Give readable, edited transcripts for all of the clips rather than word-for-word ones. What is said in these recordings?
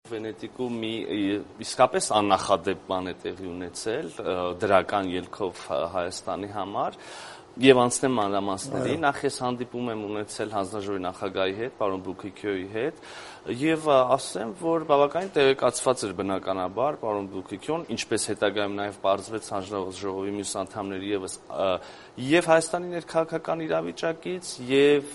Վենետիկում մի իսկապես աննախադեպ բան է տեղի ունեցել դրական ելքով Հայաստանի համար եւ անցնեմ մանրամասների նախ ես հանդիպում եմ ունեցել հանձնաժողովի նախագահի հետ, պարոն Բուկիկյոյի հետ եւ ասեմ, որ բավականին տեղեկացված էր բնականաբար պարոն Բուկիկյոն, ինչպես հետագայում նաեւ պարզվեց հանձնաժողովի մյուս անդամների եւս եւ Հայաստանի ներքաղաքական իրավիճակից եւ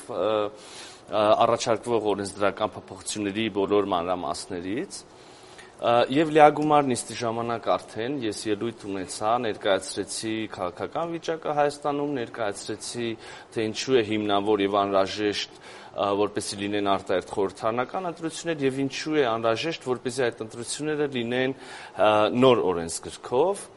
առաջարկվող օրենսդրական փոփոխությունների բոլոր մանրամասներից եւ լիագումար նիստի ժամանակ արդեն ես ելույթ ունեցա, ներկայացրեցի քաղաքական վիճակը Հայաստանում, ներկայացրեցի թե ինչու է հիմնավոր եւ անհրաժեշտ որպեսզի լինեն արտահերթ խորհրդարանական ընտրություններ եւ ինչու է անհրաժեշտ որպեսզի այդ ընտրությունները լինեն նոր օրենսգրքով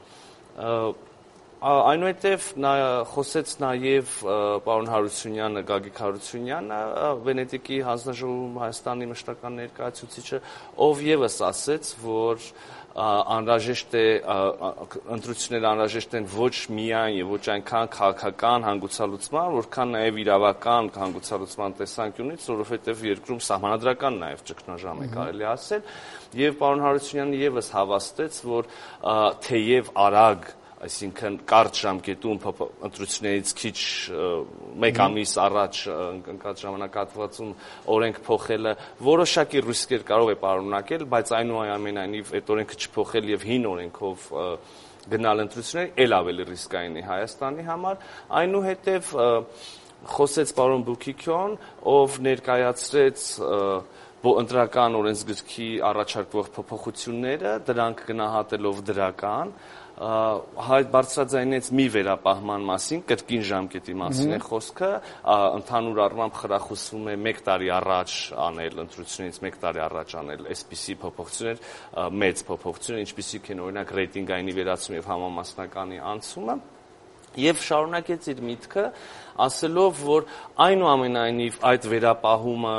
Այնուհետև խոսեց նաև պարոն Հարությունյանը, Գագիկ Հարությունյանը, Վենետիկի հանձնաժողովում Հայաստանի մշտական ներկայացուցիչը, ով եւս ասեց, որ անհրաժեշտ է ընտրությունները անհրաժեշտ են ոչ միայն եւ ոչ այնքան քաղաքական հանգուցալուծման, որքան նաեւ իրավական հանգուցալուծման տեսանկյունից, որովհետեւ երկրում սահմանադրական նաեւ ճգնաժամ է կարելի ասել, եւ պարոն Հարությունյանը եւս հավաստեց, որ թեև արագ այսինքն կարճ ժամկետում ընտրություններից քիչ մեկ ամիս առաջ ընկած ժամանակահատվածում օրենք փոխելը որոշակի ռիսկեր կարող է պարունակել, բայց այնուամենայնիվ այդ օրենքը չփոխել եւ հին օրենքով գնալ ընտրությունների ել ավելի ռիսկային է Հայաստանի համար, այնուհետև խոսեց պարոն Բուկիկյոն, ով ներկայացրեց ընտրական օրենսգրքի առաջարկվող փոփոխությունները, դրանք գնահատելով դրական բարձրաձայնեց մի վերապահման մասին, կրկին ժամկետի մասին է խոսքը, ընդհանուր առմամբ խրախուսվում է 1 տարի առաջ անել, ընտրությունից 1 տարի առաջ անել այսպիսի փոփոխություններ, մեծ փոփոխություններ, ինչպիսիք են օրինակ ռեյտինգային վերացում եւ համամասնականի անցումը, եւ շարունակեց իր միտքը, ասելով, որ այնուամենայնիվ այդ վերապահումը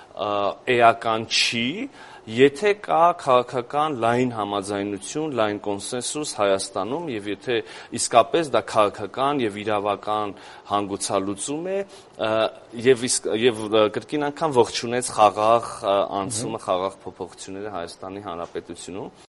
էական չի, եթե կա քաղաքական լայն համաձայնություն, լայն կոնսենսուս Հայաստանում եւ եթե իսկապես դա քաղաքական եւ իրավական հանգուցալուծում է եւ կրկին անգամ ողջունեց խաղաղ անցումը, խաղաղ փոփոխությունները Հայաստանի Հանրապետությունում